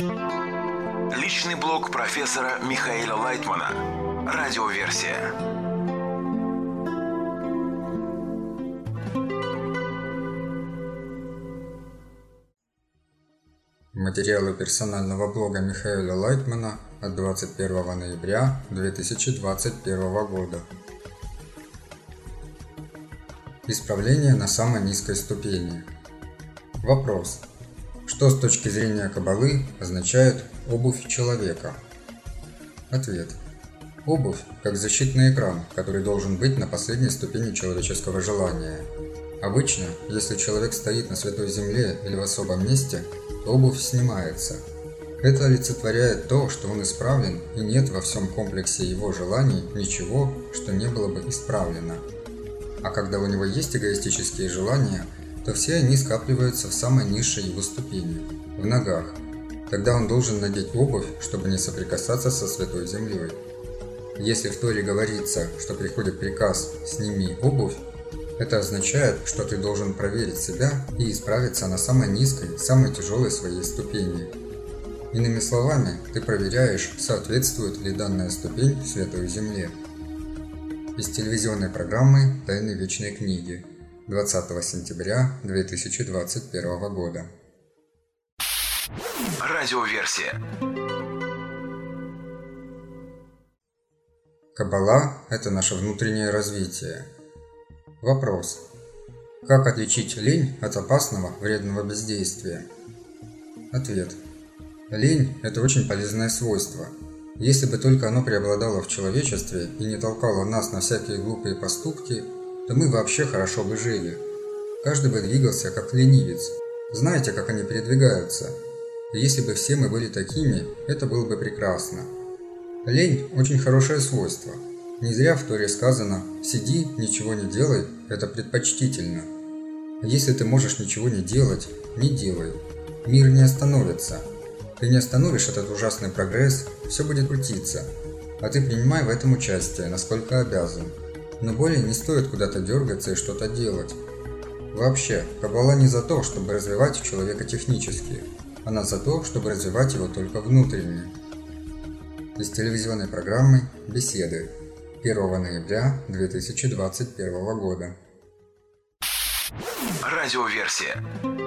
Личный блог профессора Михаила Лайтмана. Радиоверсия. Материалы персонального блога Михаила Лайтмана от 21 ноября 2021 года. Исправление на самой низкой ступени. Вопрос. Что с точки зрения Каббалы означает обувь человека? Ответ. Обувь как защитный экран, который должен быть на последней ступени человеческого желания. Обычно, если человек стоит на святой земле или в особом месте, то обувь снимается. Это олицетворяет то, что он исправлен, и нет во всем комплексе его желаний ничего, что не было бы исправлено. А когда у него есть эгоистические желания, то все они скапливаются в самой низшей его ступени – в ногах. Тогда он должен надеть обувь, чтобы не соприкасаться со святой землей. Если в Торе говорится, что приходит приказ «сними обувь», это означает, что ты должен проверить себя и исправиться на самой низкой, самой тяжелой своей ступени. Иными словами, ты проверяешь, соответствует ли данная ступень святой земле. Из телевизионной программы «Тайны вечной книги» 20 сентября 2021 года. Радиоверсия. Каббала – это наше внутреннее развитие. Вопрос. Как отличить лень от опасного, вредного бездействия? Ответ. Лень – это очень полезное свойство. Если бы только оно преобладало в человечестве и не толкало нас на всякие глупые поступки, то мы вообще хорошо бы жили. Каждый бы двигался как ленивец. Знаете, как они передвигаются? И если бы все мы были такими, это было бы прекрасно. Лень – очень хорошее свойство. Не зря в Торе сказано «сиди, ничего не делай, это предпочтительно». Если ты можешь ничего не делать, не делай. Мир не остановится. Ты не остановишь этот ужасный прогресс, все будет крутиться. А ты принимай в этом участие, насколько обязан. Но более не стоит куда-то дергаться и что-то делать. Вообще, Каббала не за то, чтобы развивать человека технически. Она за то, чтобы развивать его только внутренне. Из телевизионной программы «Беседы» 1 ноября 2021 года. Радиоверсия.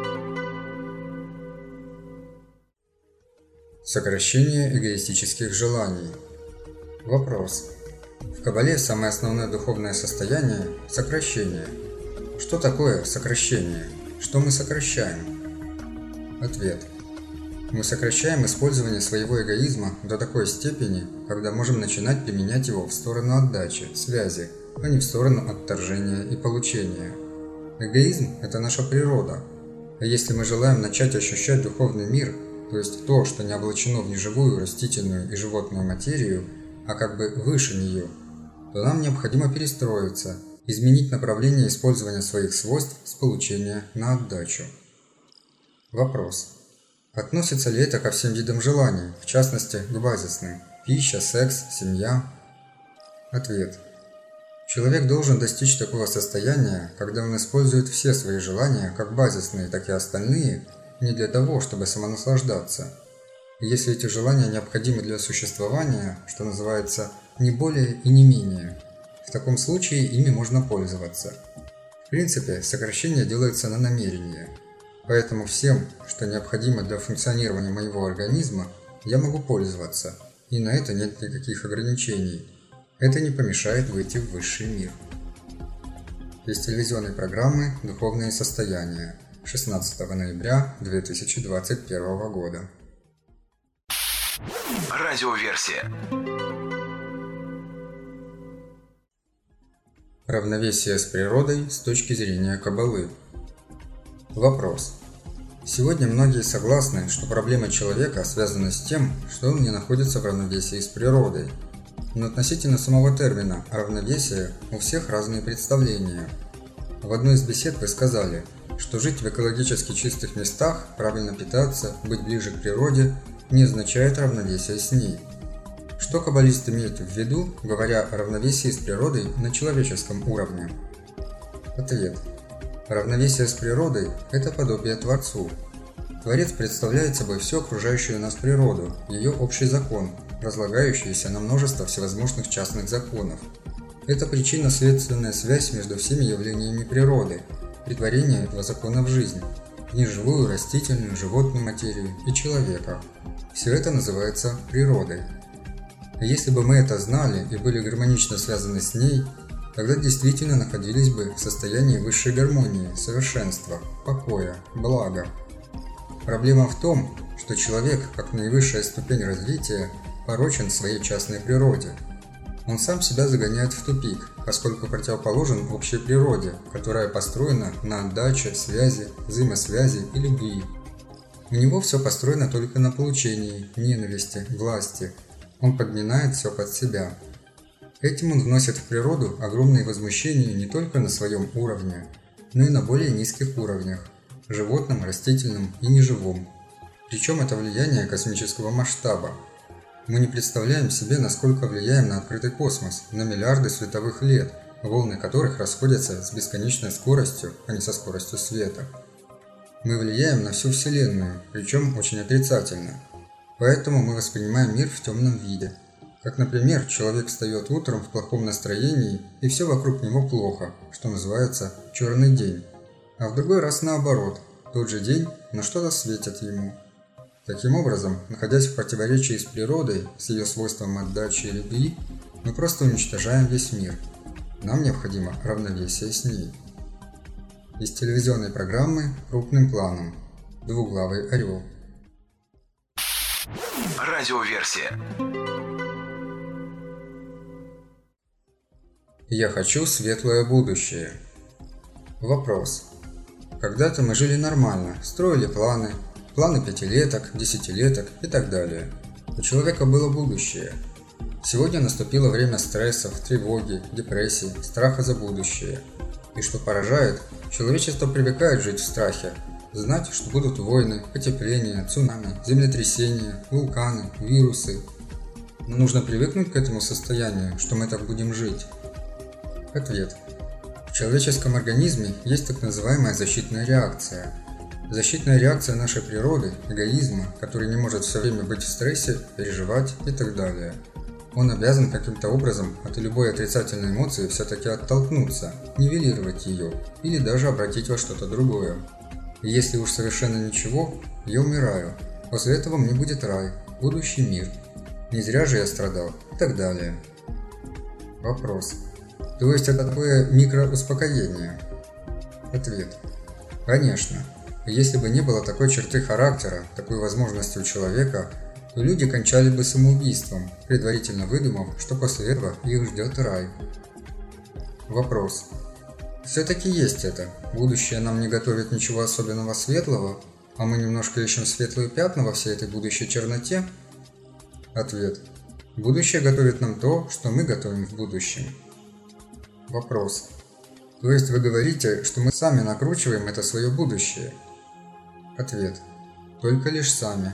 Сокращение эгоистических желаний. Вопрос. В Каббале самое основное духовное состояние – сокращение. Что такое сокращение? Что мы сокращаем? Ответ. Мы сокращаем использование своего эгоизма до такой степени, когда можем начинать применять его в сторону отдачи, связи, а не в сторону отторжения и получения. Эгоизм – это наша природа. А если мы желаем начать ощущать духовный мир, то есть то, что не облачено в неживую растительную и животную материю, а как бы выше нее, то нам необходимо перестроиться, изменить направление использования своих свойств с получения на отдачу. Вопрос. Относится ли это ко всем видам желаний, в частности, к базисным – пища, секс, семья? Ответ. Человек должен достичь такого состояния, когда он использует все свои желания, как базисные, так и остальные, не для того, чтобы самонаслаждаться. И если эти желания необходимы для существования, что называется, не более и не менее, в таком случае ими можно пользоваться. В принципе, сокращение делается на намерение. Поэтому всем, что необходимо для функционирования моего организма, я могу пользоваться, и на это нет никаких ограничений. Это не помешает выйти в высший мир. Из телевизионной программы «Духовные состояния» 16 ноября 2021 года. Радиоверсия. Равновесие с природой с точки зрения Каббалы. Вопрос. Сегодня многие согласны, что проблема человека связана с тем, что он не находится в равновесии с природой. Но относительно самого термина «равновесие» у всех разные представления. В одной из бесед вы сказали, что жить в экологически чистых местах, правильно питаться, быть ближе к природе не означает равновесие с ней. Что каббалист имеет в виду, говоря о равновесии с природой на человеческом уровне? Ответ. Равновесие с природой – это подобие Творцу. Творец представляет собой всю окружающую нас природу, ее общий закон, разлагающийся на множество всевозможных частных законов. Это причинно-следственная связь между всеми явлениями природы, претворение этого закона в жизнь, в неживую, растительную, животную материю и человека. Все это называется природой. И если бы мы это знали и были гармонично связаны с ней, тогда действительно находились бы в состоянии высшей гармонии, совершенства, покоя, блага. Проблема в том, что человек, как наивысшая ступень развития, порочен в своей частной природе. Он сам себя загоняет в тупик, поскольку противоположен общей природе, которая построена на отдаче, связи, взаимосвязи и любви. У него все построено только на получении, ненависти, власти. Он подминает все под себя. Этим он вносит в природу огромные возмущения не только на своем уровне, но и на более низких уровнях – животном, растительном и неживом. Причем это влияние космического масштаба. Мы не представляем себе, насколько влияем на открытый космос, на миллиарды световых лет, волны которых расходятся с бесконечной скоростью, а не со скоростью света. Мы влияем на всю Вселенную, причем очень отрицательно. Поэтому мы воспринимаем мир в темном виде. Как, например, человек встает утром в плохом настроении, и все вокруг него плохо, что называется «черный день». А в другой раз наоборот, тот же день, но что-то светит ему. Таким образом, находясь в противоречии с природой, с ее свойством отдачи и любви, мы просто уничтожаем весь мир. Нам необходимо равновесие с ней. Из телевизионной программы «Крупным планом». Двуглавый орел. Радиоверсия. Я хочу светлое будущее. Вопрос. Когда-то мы жили нормально, строили планы пятилеток, десятилеток и так далее. У человека было будущее. Сегодня наступило время стрессов, тревоги, депрессий, страха за будущее. И что поражает, человечество привыкает жить в страхе, знать, что будут войны, потепление, цунами, землетрясения, вулканы, вирусы. Но нужно привыкнуть к этому состоянию, что мы так будем жить. Ответ. В человеческом организме есть так называемая защитная реакция. Защитная реакция нашей природы, эгоизма, который не может все время быть в стрессе, переживать и так далее. Он обязан каким-то образом от любой отрицательной эмоции все-таки оттолкнуться, нивелировать ее или даже обратить во что-то другое. И если уж совершенно ничего, я умираю. После этого мне будет рай, будущий мир. Не зря же я страдал и так далее. Вопрос. То есть это такое микроуспокоение? Ответ. Конечно. Если бы не было такой черты характера, такой возможности у человека, то люди кончали бы самоубийством, предварительно выдумав, что после этого их ждет рай. Вопрос. Все-таки есть это. Будущее нам не готовит ничего особенного светлого, а мы немножко ищем светлые пятна во всей этой будущей черноте? Ответ. Будущее готовит нам то, что мы готовим в будущем. Вопрос. То есть вы говорите, что мы сами накручиваем это свое будущее? Ответ. Только лишь сами.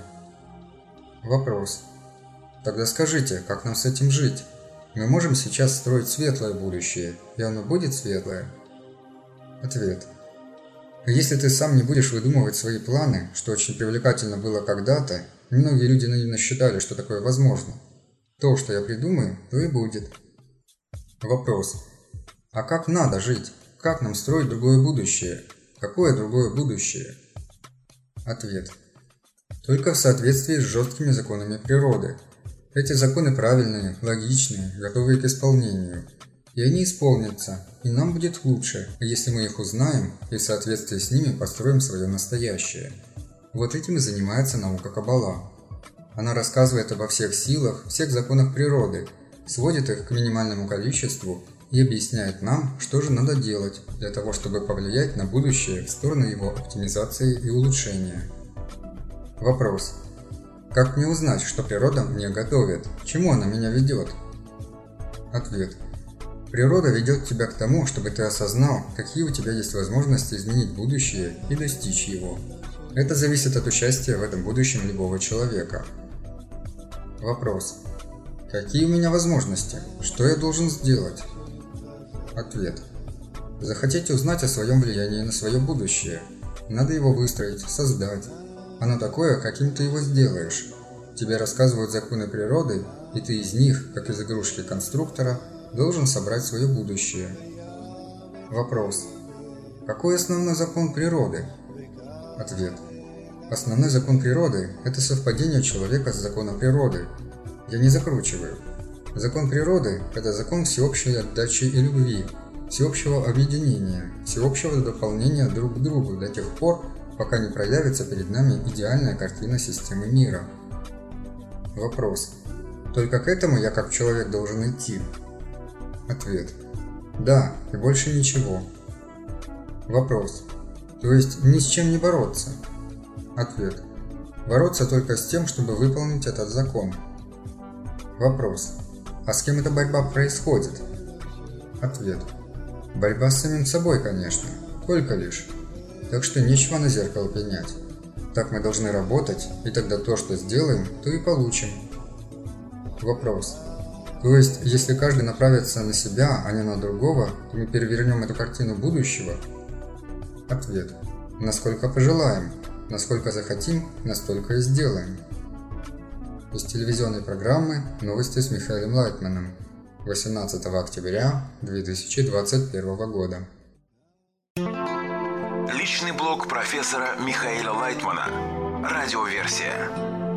Вопрос. Тогда скажите, как нам с этим жить? Мы можем сейчас строить светлое будущее, и оно будет светлое? Ответ. Если ты сам не будешь выдумывать свои планы, что очень привлекательно было когда-то, многие люди наивно считали, что такое возможно. То, что я придумаю, то и будет. Вопрос. А как надо жить? Как нам строить другое будущее? Какое другое будущее? Ответ. Только в соответствии с жесткими законами природы. Эти законы правильные, логичные, готовые к исполнению. И они исполнятся, и нам будет лучше, если мы их узнаем и в соответствии с ними построим свое настоящее. Вот этим и занимается наука Каббала. Она рассказывает обо всех силах, всех законах природы, сводит их к минимальному количеству и объясняет нам, что же надо делать для того, чтобы повлиять на будущее в сторону его оптимизации и улучшения. Вопрос. Как мне узнать, что природа мне готовит? К чему она меня ведет? Ответ. Природа ведет тебя к тому, чтобы ты осознал, какие у тебя есть возможности изменить будущее и достичь его. Это зависит от участия в этом будущем любого человека. Вопрос. Какие у меня возможности? Что я должен сделать? Ответ. Захотите узнать о своем влиянии на свое будущее. Надо его выстроить, создать. Оно такое, каким ты его сделаешь. Тебе рассказывают законы природы, и ты из них, как из игрушки конструктора, должен собрать свое будущее. Вопрос. Какой основной закон природы? Ответ. Основной закон природы – это совпадение человека с законом природы. Я не закручиваю. Закон природы – это закон всеобщей отдачи и любви, всеобщего объединения, всеобщего дополнения друг к другу до тех пор, пока не проявится перед нами идеальная картина системы мира. Вопрос. Только к этому я как человек должен идти? Ответ. Да, и больше ничего. Вопрос. То есть ни с чем не бороться? Ответ. Бороться только с тем, чтобы выполнить этот закон. Вопрос. А с кем эта борьба происходит? Ответ. Борьба с самим собой, конечно, только лишь. Так что нечего на зеркало пенять. Так мы должны работать, и тогда то, что сделаем, то и получим. Вопрос. То есть, если каждый направится на себя, а не на другого, то мы перевернем эту картину будущего? Ответ. Насколько пожелаем, насколько захотим, настолько и сделаем. Из телевизионной программы «Новости с Михаилом Лайтманом» 18 октября 2021 года. Личный блог профессора Михаила Лайтмана. Радиоверсия.